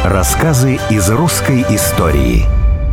Рассказы из русской истории.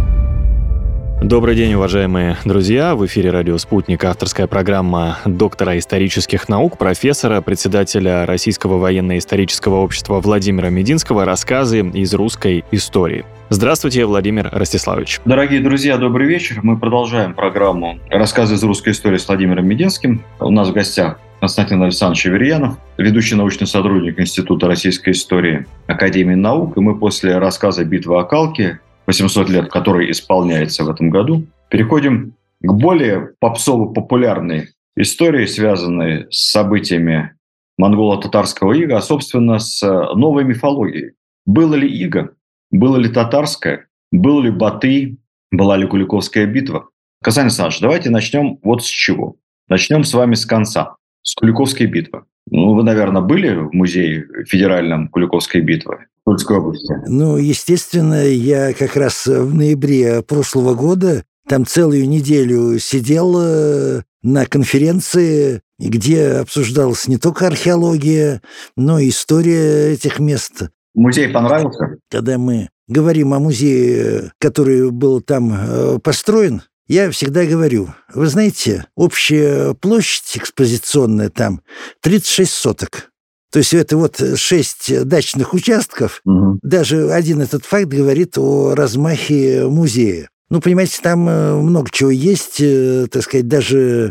Добрый день, уважаемые друзья! В эфире «Радио Спутник» авторская программа доктора исторических наук, профессора, председателя Российского военно-исторического общества Владимира Мединского «Рассказы из русской истории». Здравствуйте, Владимир Ростиславович. Дорогие друзья, добрый вечер. Мы продолжаем программу «Рассказы из русской истории» с Владимиром Мединским. У нас в гостях Константин Александрович Аверьянов, ведущий научный сотрудник Института российской истории Академии наук. И мы после рассказа «Битва о Калке», 800 лет, который исполняется в этом году, переходим к более попсово-популярной истории, связанной с событиями монголо-татарского ига, а, собственно, с новой мифологией. Было ли иго? Было ли татарское? Был ли Батый? Была ли Куликовская битва? Константин Александрович, давайте начнем вот с чего. Начнем с вами с конца, с Куликовской битвы. Вы, наверное, были в музее федеральном Куликовской битвы в Тульской области? Естественно, я как раз в ноябре прошлого года там целую неделю сидел на конференции, где обсуждалась не только археология, но и история этих мест. Музей понравился? Когда мы говорим о музее, который был там построен, я всегда говорю, вы знаете, общая площадь экспозиционная там 36 соток. То есть это вот 6 дачных участков. Угу. Даже один этот факт говорит о размахе музея. Понимаете, там много чего есть, так сказать, даже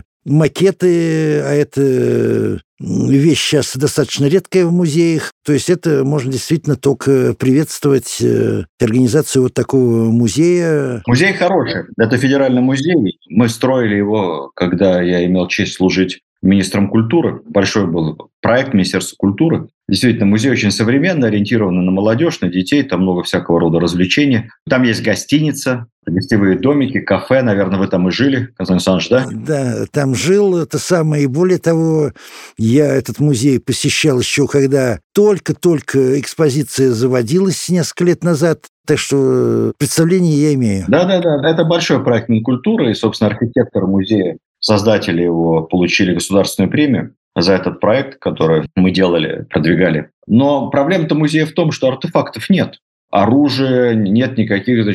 макеты, а это вещь сейчас достаточно редкая в музеях. То есть это можно действительно только приветствовать организацию вот такого музея. Музей хороший. Это федеральный музей. Мы строили его, когда я имел честь служить министром культуры. Большой был проект Министерства культуры. Действительно, музей очень современный, ориентированный на молодежь, на детей. Там много всякого рода развлечений. Там есть гостиница, гостевые домики, кафе. Наверное, вы там и жили, Константин Александрович, да? Да, там жил, это самое. И более того, я этот музей посещал еще, когда только-только экспозиция заводилась несколько лет назад. Так что представление я имею. Да. Это большой проект Минкультуры. И, собственно, архитектор музея, создатели его получили государственную премию за этот проект, который мы делали, продвигали. Но проблема-то музея в том, что артефактов нет. Оружия нет никаких,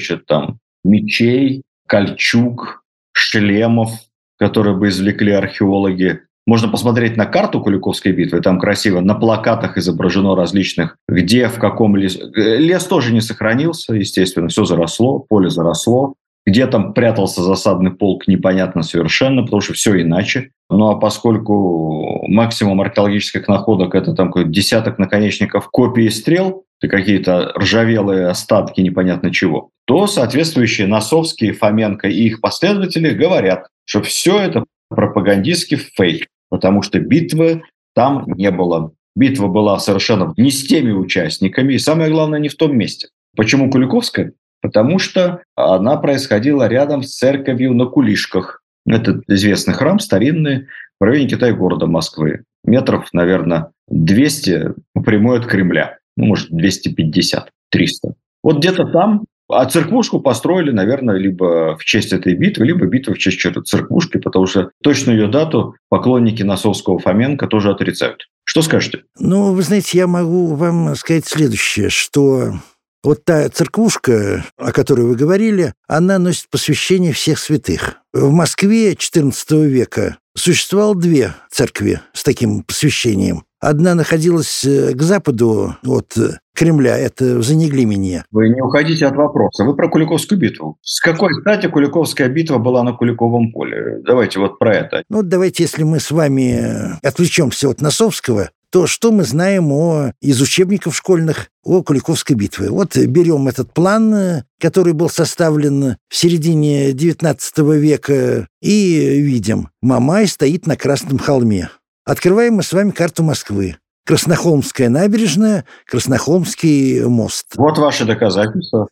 мечей, кольчуг, шлемов, которые бы извлекли археологи. Можно посмотреть на карту Куликовской битвы, там красиво на плакатах изображено различных, где, в каком лесу. Лес тоже не сохранился, естественно, все заросло, поле заросло. Где там прятался засадный полк, непонятно совершенно, потому что все иначе. А поскольку максимум археологических находок – это там какой-то десяток наконечников копий и стрел, и какие-то ржавелые остатки непонятно чего, то соответствующие Носовские, Фоменко и их последователи говорят, что все это пропагандистский фейк, потому что битвы там не было. Битва была совершенно не с теми участниками, и самое главное, не в том месте. Почему Куликовская? Потому что она происходила рядом с церковью на Кулишках. Это известный храм, старинный, в районе Китай-города Москвы. Метров, наверное, 200 по прямой от Кремля. Может, 250, 300. Вот где-то там. А церквушку построили, наверное, либо в честь этой битвы, либо битвы в честь чьей-то церквушки, потому что точно ее дату поклонники Носовского, Фоменко тоже отрицают. Что скажете? Вы знаете, я могу вам сказать следующее, что вот та церквушка, о которой вы говорили, она носит посвящение всех святых. В Москве XIV века существовало 2 церкви с таким посвящением. Одна находилась к западу от Кремля, это в Занеглимине. Вы не уходите от вопроса. Вы про Куликовскую битву. С какой стати Куликовская битва была на Куликовом поле? Давайте вот про это. Давайте, если мы с вами отвлечемся от Носовского, то что мы знаем из учебников школьных о Куликовской битве? Вот берем этот план, который был составлен в середине XIX века, и видим, Мамай стоит на Красном холме. Открываем мы с вами карту Москвы. Краснохолмская набережная, Краснохолмский мост. Вот ваши доказательства.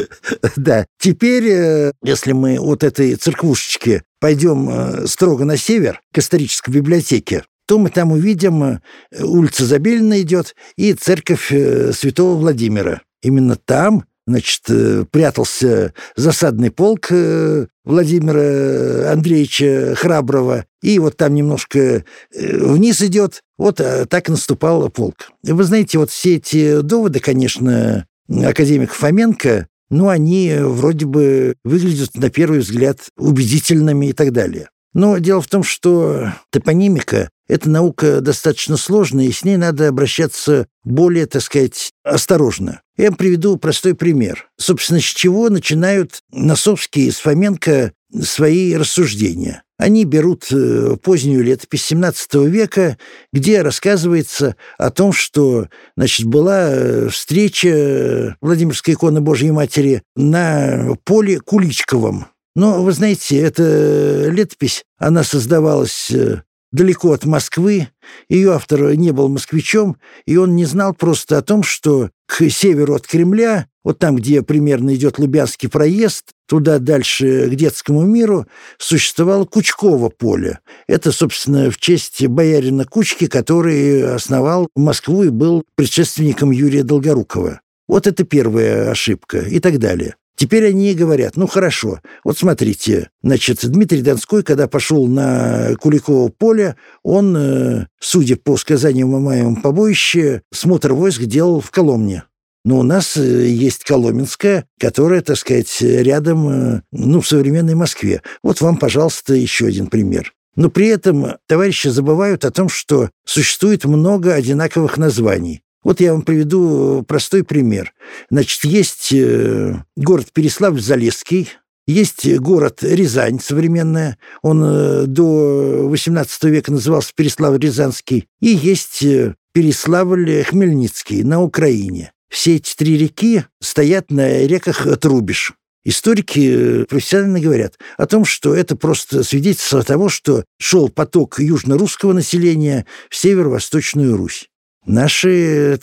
Да. Теперь, если мы от этой церквушечки пойдем строго на север, к исторической библиотеке, то мы там увидим, улица Забелина идет, и церковь Святого Владимира. Именно там, прятался засадный полк Владимира Андреевича Храброго, и вот там немножко вниз идет, вот так и наступал полк. Вы знаете, вот все эти доводы, конечно, академика Фоменко, они вроде бы выглядят на первый взгляд убедительными и так далее. Но дело в том, что топонимика – это наука достаточно сложная, и с ней надо обращаться более, осторожно. Я вам приведу простой пример. Собственно, с чего начинают Носовский с Фоменко свои рассуждения. Они берут позднюю летопись XVII века, где рассказывается о том, что, была встреча Владимирской иконы Божьей Матери на поле Куличковом. Но, вы знаете, эта летопись, она создавалась далеко от Москвы, ее автор не был москвичом, и он не знал просто о том, что к северу от Кремля, вот там, где примерно идет Лубянский проезд, туда дальше к Детскому миру, существовало Кучково поле. Это, собственно, в честь боярина Кучки, который основал Москву и был предшественником Юрия Долгорукова. Вот это первая ошибка и так далее. Теперь они говорят, хорошо, вот смотрите, Дмитрий Донской, когда пошел на Куликово поле, он, судя по сказанию Мамаевым побоище, смотр войск делал в Коломне. Но у нас есть Коломенская, которая, рядом, в современной Москве. Вот вам, пожалуйста, еще один пример. Но при этом товарищи забывают о том, что существует много одинаковых названий. Вот я вам приведу простой пример. Есть город Переславль-Залесский, есть город Рязань современная, он до XVIII века назывался Переславль-Рязанский, и есть Переславль-Хмельницкий на Украине. Все эти три реки стоят на реках Трубеж. Историки профессионально говорят о том, что это просто свидетельство того, что шел поток южно-русского населения в северо-восточную Русь. Наши,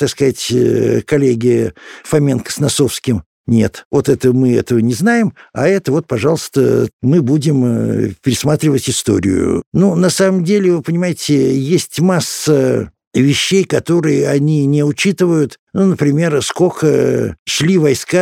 коллеги Фоменко с Носовским, нет, вот это мы этого не знаем, а это вот, пожалуйста, мы будем пересматривать историю. На самом деле, вы понимаете, есть масса вещей, которые они не учитывают. Например, сколько шли войска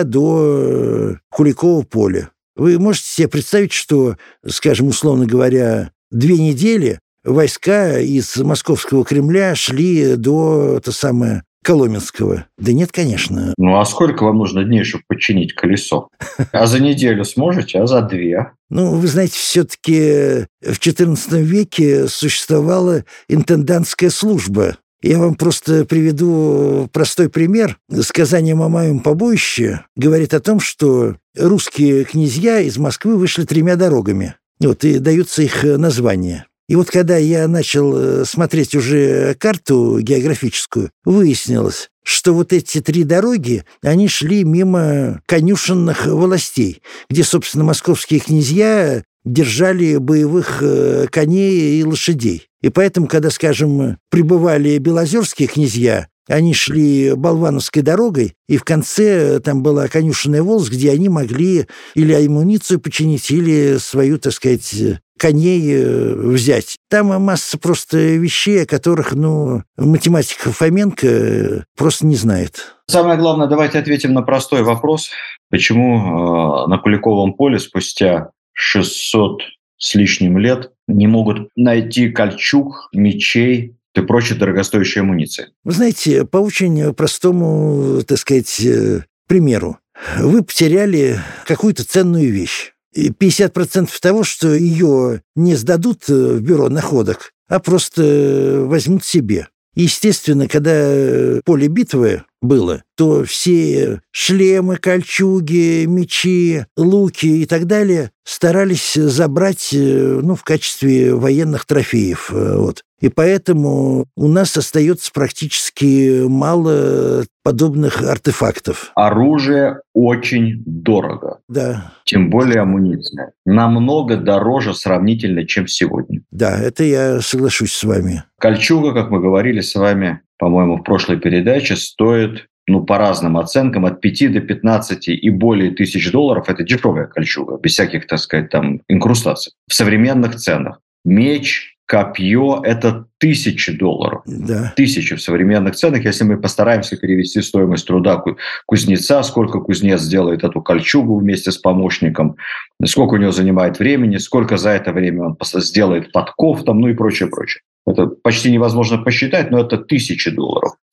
до Куликового поля. Вы можете себе представить, что, условно говоря, 2 недели войска из московского Кремля шли до Коломенского? Да нет, конечно. А сколько вам нужно дней, чтобы починить колесо? А за неделю сможете, а за 2? Вы знаете, все-таки в XIV веке существовала интендантская служба. Я вам просто приведу простой пример. Сказание Мамаевым побоище говорит о том, что русские князья из Москвы вышли 3 дорогами. И даются их названия. И вот когда я начал смотреть уже карту географическую, выяснилось, что вот эти 3 дороги, они шли мимо конюшенных властей, где, собственно, московские князья держали боевых коней и лошадей. И поэтому, когда, прибывали белозерские князья, они шли Болвановской дорогой, и в конце там была конюшенная волость, где они могли или амуницию починить, или свою, коней взять. Там масса просто вещей, о которых, математик Фоменко просто не знает. Самое главное, давайте ответим на простой вопрос. Почему на Куликовом поле спустя 600 с лишним лет не могут найти кольчуг, мечей и прочей дорогостоящей амуниции? Вы знаете, по очень простому, примеру. Вы потеряли какую-то ценную вещь. 50% того, что ее не сдадут в бюро находок, а просто возьмут себе. Естественно, когда поле битвы было, то все шлемы, кольчуги, мечи, луки и так далее старались забрать, в качестве военных трофеев. И поэтому у нас остается практически мало подобных артефактов. Оружие очень дорого. Да. Тем более амуниция. Намного дороже сравнительно, чем сегодня. Да, это я соглашусь с вами. Кольчуга, как мы говорили с вами, по-моему, в прошлой передаче, стоит, по разным оценкам, от 5 до 15 и более тысяч долларов. Это дешевая кольчуга, без всяких, инкрустаций. В современных ценах. Меч, копье – это $1000. Да. 1000 в современных ценах. Если мы постараемся перевести стоимость труда кузнеца, сколько кузнец делает эту кольчугу вместе с помощником, сколько у него занимает времени, сколько за это время он сделает подков, и прочее. Это почти невозможно посчитать, но это $1000.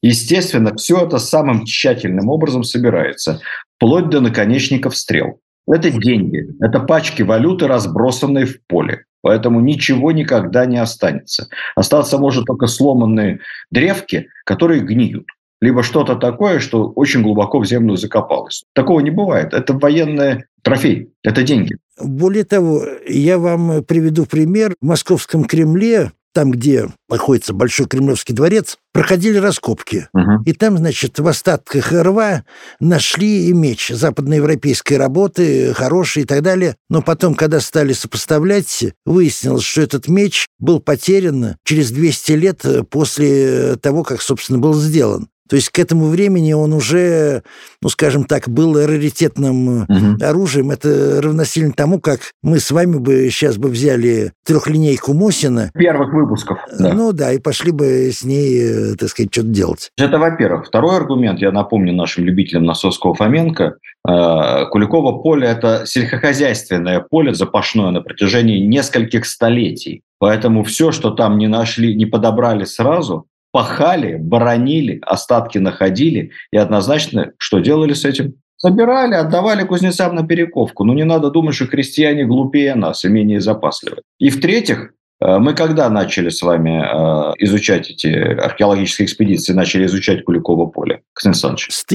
Естественно, все это самым тщательным образом собирается, вплоть до наконечников стрел. Это деньги, это пачки валюты, разбросанные в поле. Поэтому ничего никогда не останется. Остаться может только сломанные древки, которые гниют. Либо что-то такое, что очень глубоко в землю закопалось. Такого не бывает. Это военный трофей, это деньги. Более того, я вам приведу пример. В Московском Кремле, там, где находится Большой Кремлевский дворец, проходили раскопки. И там, значит, в остатках рва нашли и меч западноевропейской работы, хороший и так далее. Но потом, когда стали сопоставлять, выяснилось, что этот меч был потерян через 200 лет после того, как, собственно, был сделан. То есть к этому времени он уже, ну, скажем так, был раритетным оружием. Это равносильно тому, как мы с вами бы сейчас бы взяли трехлинейку Мосина. Первых выпусков. Да. Ну да, и пошли бы с ней, так сказать, что-то делать. Это во-первых. Второй аргумент, я напомню нашим любителям Носовского-Фоменко, Куликово поле – это сельскохозяйственное поле запашное на протяжении нескольких столетий. Поэтому все, что там не нашли, не подобрали сразу, пахали, боронили, остатки находили и однозначно что делали с этим? Собирали, отдавали кузнецам на перековку. Но не надо думать, что крестьяне глупее нас и менее запасливы. И в-третьих, мы когда начали с вами изучать эти археологические экспедиции, начали изучать Куликово поле, Константин Александрович? С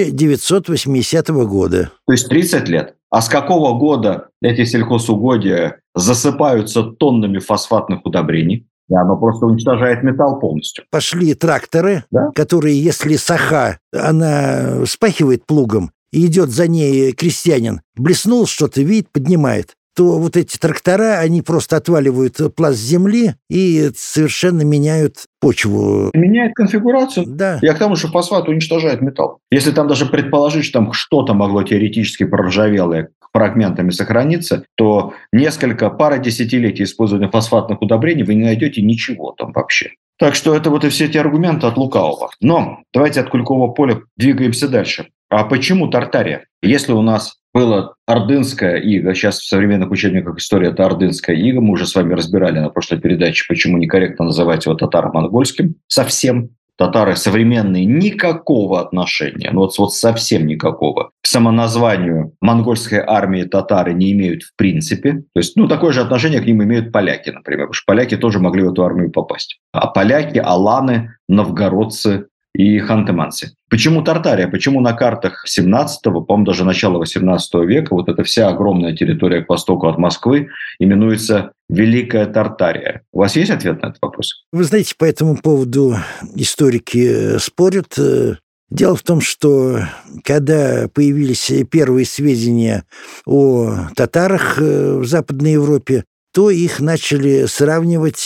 1980 года. То есть 30 лет. А с какого года эти сельхозугодия засыпаются тоннами фосфатных удобрений? И оно просто уничтожает металл полностью. Пошли тракторы, да? Которые, если саха, она спахивает плугом, и идет за ней крестьянин, блеснул что-то, видит, поднимает, то вот эти трактора, они просто отваливают пласт земли и совершенно меняют почву. Меняет конфигурацию? Да. Я к тому, что фосфат уничтожает металл. Если там даже предположить, что там что-то могло теоретически проржавелое фрагментами сохраниться, то пара десятилетий использования фосфатных удобрений вы не найдете ничего там вообще. Так что это вот и все эти аргументы от лукавого. Но давайте от Куликового поля двигаемся дальше. А почему Тартария? Если у нас было ордынское иго, сейчас в современных учебниках истории это ордынское иго, мы уже с вами разбирали на прошлой передаче, почему некорректно называть его татаро-монгольским совсем. Татары современные никакого отношения, ну вот совсем никакого, к самоназванию монгольской армии татары не имеют в принципе. То есть, такое же отношение к ним имеют поляки, например, потому что поляки тоже могли в эту армию попасть. А поляки, аланы, новгородцы и ханты-манси. Почему Тартария? Почему на картах 17-го, по-моему, даже начала 18 века вот эта вся огромная территория к востоку от Москвы именуется Великая Тартария? У вас есть ответ на этот вопрос? Вы знаете, по этому поводу историки спорят. Дело в том, что когда появились первые сведения о татарах в Западной Европе, то их начали сравнивать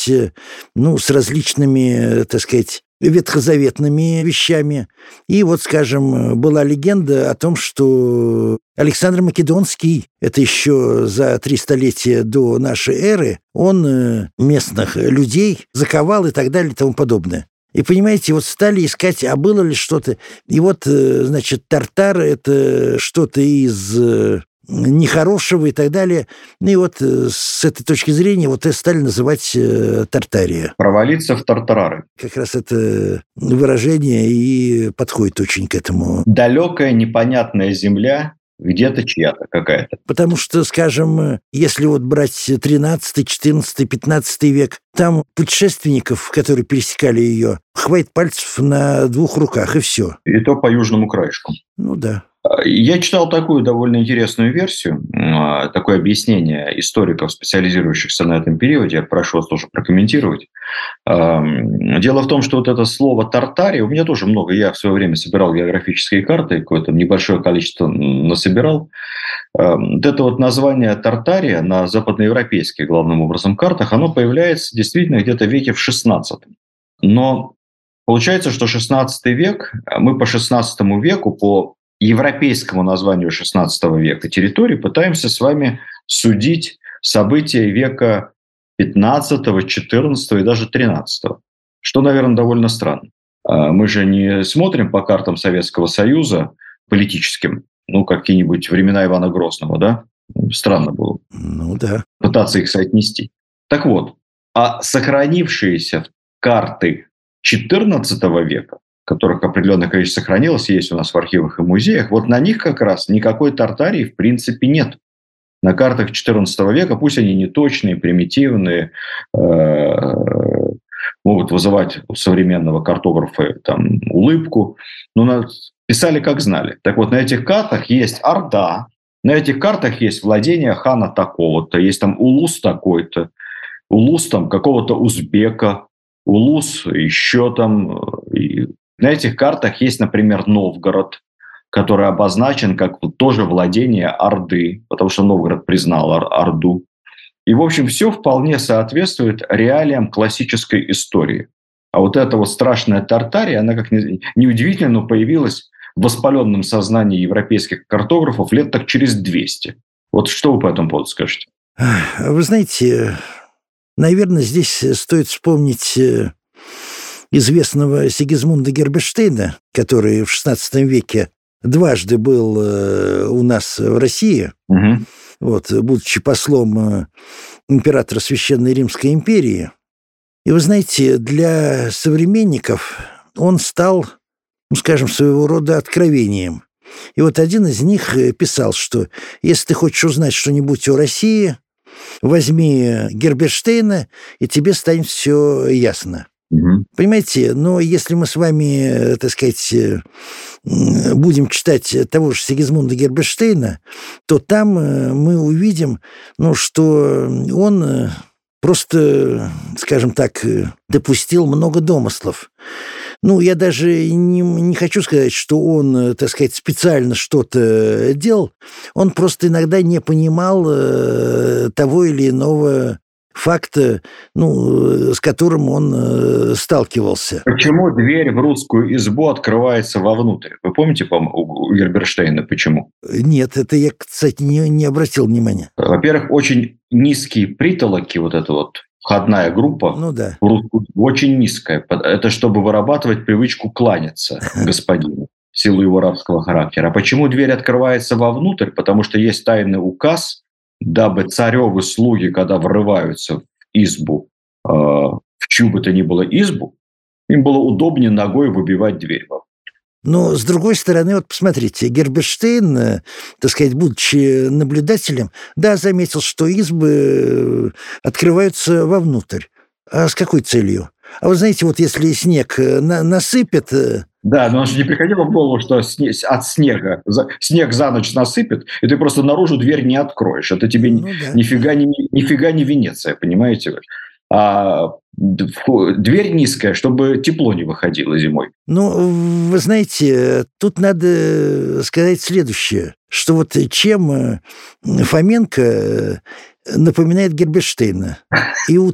с различными, так сказать, ветхозаветными вещами. И вот, скажем, была легенда о том, что Александр Македонский, это еще за 3 столетия до нашей эры, он местных людей заковал и так далее и тому подобное. И, понимаете, вот стали искать, а было ли что-то. И вот, значит, тартар – это что-то из нехорошего и так далее. И вот с этой точки зрения вот это стали называть Тартария. Провалиться в тартарары. Как раз это выражение и подходит очень к этому. Далекая, непонятная земля, где-то чья-то какая-то. Потому что, скажем, если вот брать 13, 14, 15 век, там путешественников, которые пересекали ее, хватит пальцев на 2 руках, и все. И то по южному краешку. Ну да. Я читал такую довольно интересную версию, такое объяснение историков, специализирующихся на этом периоде. Я прошу вас тоже прокомментировать. Дело в том, что вот это слово «Тартария», у меня тоже много, я в свое время собирал географические карты, какое-то небольшое количество насобирал. Вот это вот название «Тартария» на западноевропейских, главным образом, картах, оно появляется действительно где-то в веке в 16-м. Но получается, что 16 век, мы по 16 веку, по европейскому названию XVI века территории пытаемся с вами судить события века XV, XIV и даже XIII, что, наверное, довольно странно. Мы же не смотрим по картам Советского Союза политическим, какие-нибудь времена Ивана Грозного, да? Странно было. Да. Пытаться их соотнести. Так вот, а сохранившиеся карты XIV века, которых определенное количество сохранилось, есть у нас в архивах и музеях, вот на них как раз никакой Тартарии в принципе нет. На картах XIV века, пусть они неточные, примитивные, могут вызывать у современного картографа там улыбку, но писали как знали. Так вот, на этих картах есть Орда, на этих картах есть владение хана такого-то, есть там улус такой-то, улус там какого-то узбека, улус еще там. И на этих картах есть, например, Новгород, который обозначен как тоже владение Орды, потому что Новгород признал Орду. И, в общем, все вполне соответствует реалиям классической истории. А вот эта вот страшная Тартария, она, как неудивительно, но появилась в воспаленном сознании европейских картографов лет так через 200. Вот что вы по этому поводу скажете? Вы знаете, наверное, здесь стоит вспомнить известного Сигизмунда Герберштейна, который в XVI веке дважды был у нас в России, вот, будучи послом императора Священной Римской империи. И вы знаете, для современников он стал, скажем, своего рода откровением. И вот один из них писал, что если ты хочешь узнать что-нибудь о России, возьми Герберштейна, и тебе станет все ясно. Понимаете, но если мы с вами, так сказать, будем читать того же Сигизмунда Герберштейна, то там мы увидим, что он просто, скажем так, допустил много домыслов. Я даже не хочу сказать, что он, так сказать, специально что-то делал. Он просто иногда не понимал того или иного факта, с которым он сталкивался. Почему дверь в русскую избу открывается вовнутрь? Вы помните, у Герберштейна почему? Нет, это я, кстати, не обратил внимания. Во-первых, очень низкие притолоки, вот эта вот входная группа, да. в русскую очень низкая. Это чтобы вырабатывать привычку кланяться господину в силу его рабского характера. А почему дверь открывается вовнутрь? Потому что есть тайный указ, дабы царевы слуги, когда врываются в избу, в чью бы то ни было избу, им было удобнее ногой выбивать дверь. Но, с другой стороны, вот посмотрите, Герберштейн, так сказать, будучи наблюдателем, заметил, что избы открываются вовнутрь. А с какой целью? А вы знаете, вот если снег насыпет... Да, но он же не приходило в голову, что от снег за ночь насыпет, и ты просто наружу дверь не откроешь. Это тебе нифига не Венеция, понимаете? А дверь низкая, чтобы тепло не выходило зимой. Вы знаете, тут надо сказать следующее, что вот чем Фоменко напоминает Герберштейна. И у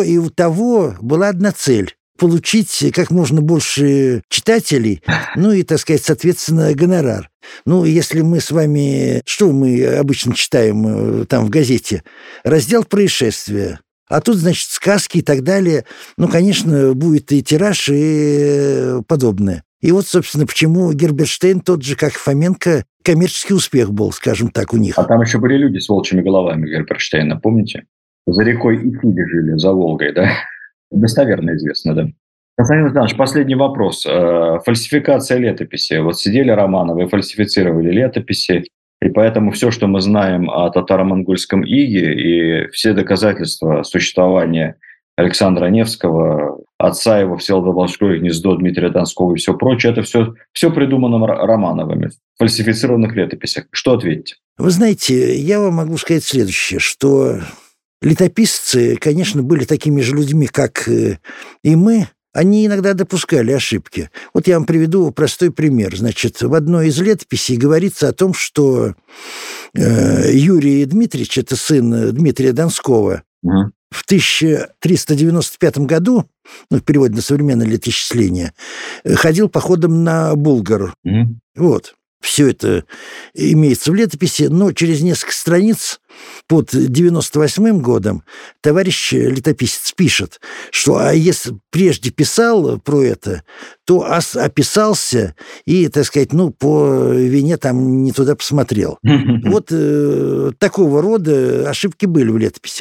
того была одна цель – получить как можно больше читателей, и, так сказать, соответственно, гонорар. Если мы с вами... Что мы обычно читаем там в газете? Раздел происшествия. А тут, значит, сказки и так далее. Конечно, будет и тираж, и подобное. И вот, собственно, почему Герберштейн, тот же, как Фоменко, коммерческий успех был, скажем так, у них. А там еще были люди с волчьими головами Герберштейна, помните? За рекой Ифили жили, за Волгой, да? Достоверно известно, да. Константин Александрович, последний вопрос. Фальсификация летописи. Вот сидели Романовы, фальсифицировали летописи, и поэтому все, что мы знаем о татаро-монгольском иге и все доказательства существования Александра Невского, отца его, Всеволода Волжское гнездо, Дмитрия Донского и все прочее, это все придумано Романовыми в фальсифицированных летописях. Что ответите? Вы знаете, я вам могу сказать следующее, что летописцы, конечно, были такими же людьми, как и мы. Они иногда допускали ошибки. Вот я вам приведу простой пример. Значит, в одной из летописей говорится о том, что Юрий Дмитриевич, это сын Дмитрия Донского, в 1395 году, в переводе на современное летоисчисление, ходил походом на Булгар. Вот. Все это имеется в летописи, но через несколько страниц под 98 годом товарищ летописец пишет, что если прежде писал про это, то описался и, так сказать, по вине там не туда посмотрел. Вот такого рода ошибки были в летописях.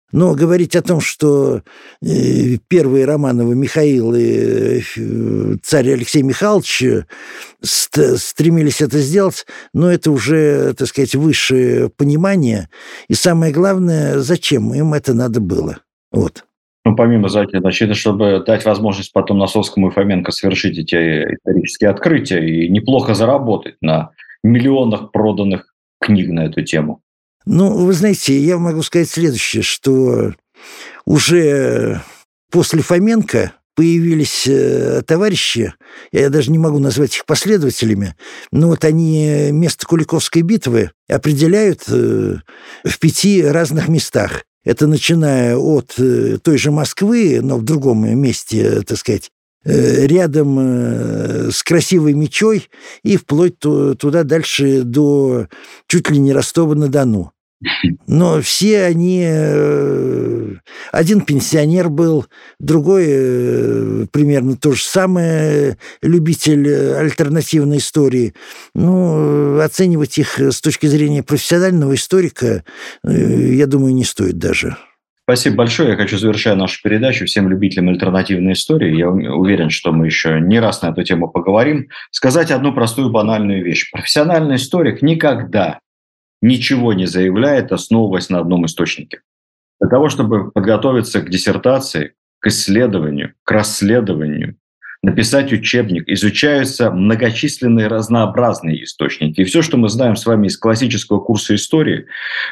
Но говорить о том, что первые Романовы Михаил и царь Алексей Михайлович стремились это сделать, но это уже, так сказать, высшее понимание. И самое главное, зачем им это надо было. Вот. Ну, помимо защиты, чтобы дать возможность потом Носовскому и Фоменко совершить эти исторические открытия и неплохо заработать на миллионах проданных книг на эту тему. Ну, вы знаете, я могу сказать следующее, что уже после Фоменко появились товарищи, я даже не могу назвать их последователями, но вот они место Куликовской битвы определяют в 5 разных местах. Это начиная от той же Москвы, но в другом месте, так сказать, рядом с красивой Мечой и вплоть туда дальше до чуть ли не Ростова-на-Дону. Но все они... Один пенсионер был, другой примерно то же самое, любитель альтернативной истории. Ну, оценивать их с точки зрения профессионального историка, я думаю, не стоит даже. Спасибо большое. Я хочу, завершая нашу передачу, всем любителям альтернативной истории, я уверен, что мы еще не раз на эту тему поговорим, сказать одну простую банальную вещь. Профессиональный историк никогда ничего не заявляет, основываясь на одном источнике. Для того, чтобы подготовиться к диссертации, к исследованию, к расследованию, написать учебник, изучаются многочисленные разнообразные источники. И все, что мы знаем с вами из классического курса истории,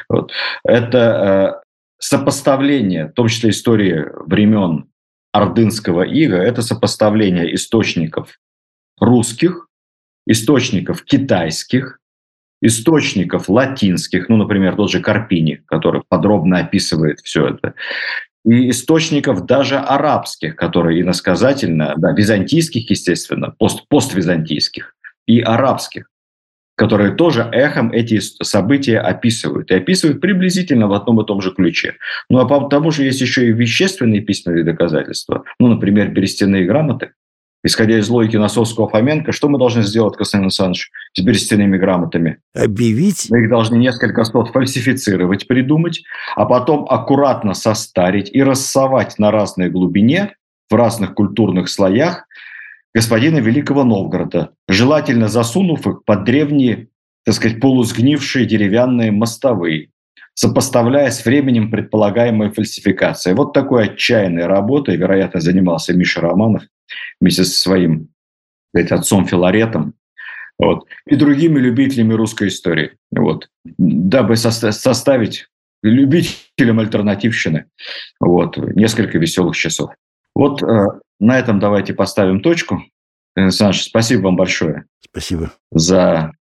это сопоставление, в том числе истории времен Ордынского ига, это сопоставление источников русских, источников китайских, источников латинских, ну, например, тот же Карпини, который подробно описывает все это, и источников даже арабских, которые иносказательно, да, византийских, естественно, поствизантийских, и арабских, которые тоже эхом эти события описывают. И описывают приблизительно в одном и том же ключе. Ну, а по тому же есть еще и вещественные письменные доказательства. Ну, например, берестяные грамоты. Исходя из логики Носовского-Фоменко, что мы должны сделать, Константин Александрович, с берестяными грамотами? Объявить? Мы их должны несколько сот фальсифицировать, придумать, а потом аккуратно состарить и рассовать на разной глубине, в разных культурных слоях господина Великого Новгорода, желательно засунув их под древние, так сказать, полусгнившие деревянные мостовые, сопоставляя с временем предполагаемой фальсификации. Вот такой отчаянной работой, вероятно, занимался Миша Романов вместе со своим, так сказать, отцом Филаретом, вот, и другими любителями русской истории, вот, дабы составить любителям альтернативщины вот, несколько веселых часов. Вот на этом давайте поставим точку. Александр, спасибо вам большое. Спасибо. За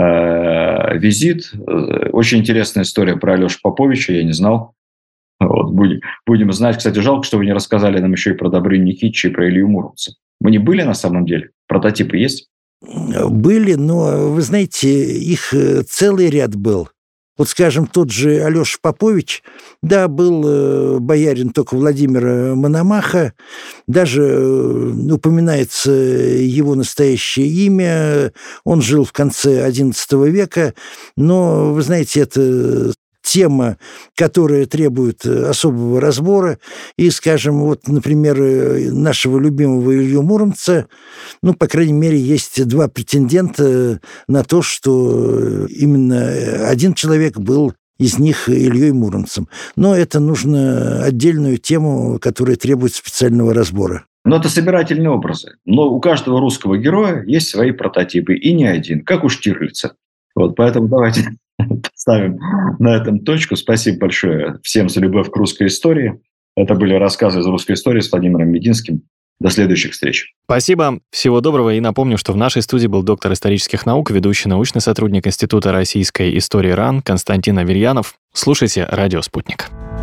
визит. Очень интересная история про Алешу Поповича, я не знал. Вот, будем знать. Кстати, жалко, что вы не рассказали нам еще и про Добрыню Никитича и про Илью Муромца. Мы не были на самом деле? Прототипы есть? Были, но, вы знаете, их целый ряд был. Вот, скажем, тот же Алеша Попович, да, был боярин только Владимира Мономаха, даже упоминается его настоящее имя, он жил в конце XI века, но, вы знаете, это тема, которая требует особого разбора. И, скажем, вот, например, нашего любимого Илью Муромца, ну, по крайней мере, есть 2 претендента на то, что именно один человек был из них Ильей Муромцем. Но это нужно отдельную тему, которая требует специального разбора. Но это собирательные образы. Но у каждого русского героя есть свои прототипы, и не один, как у Штирлица. Вот, поэтому давайте ставим на этом точку. Спасибо большое всем за любовь к русской истории. Это были рассказы из русской истории с Владимиром Мединским. До следующих встреч. Спасибо. Всего доброго. И напомню, что в нашей студии был доктор исторических наук, ведущий научный сотрудник Института российской истории РАН Константин Аверьянов. Слушайте «Радио Спутник».